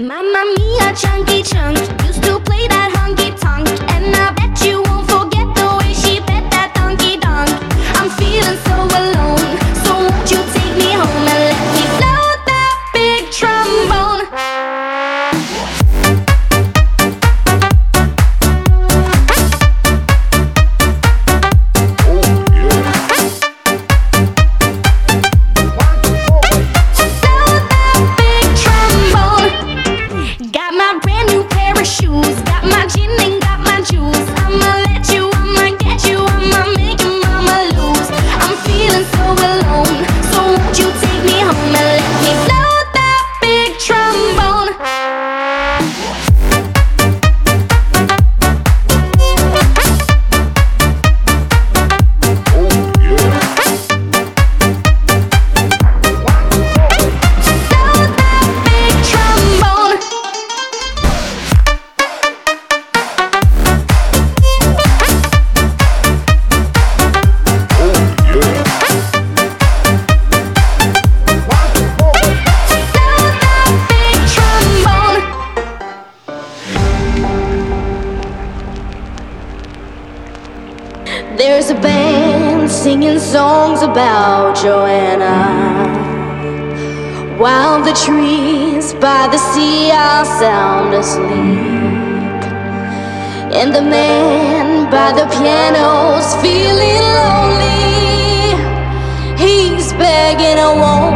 Mamma mia, chunky chunk used to play that honky tonk, and I bet you won't forget the way she bet that donkey donk. I'm feeling so alone, so won't you take me home and let me float that big trombone? Got my brand new pair of shoes, got my gin and got my juice. I'ma let you, I'ma get you, I'ma make your mama lose. I'm feeling so alone, so won't you take me home and let me float that big trombone? There's a band singing songs about Joanna, while the trees by the sea are sound asleep, and the man by the piano's feeling lonely. He's begging a woman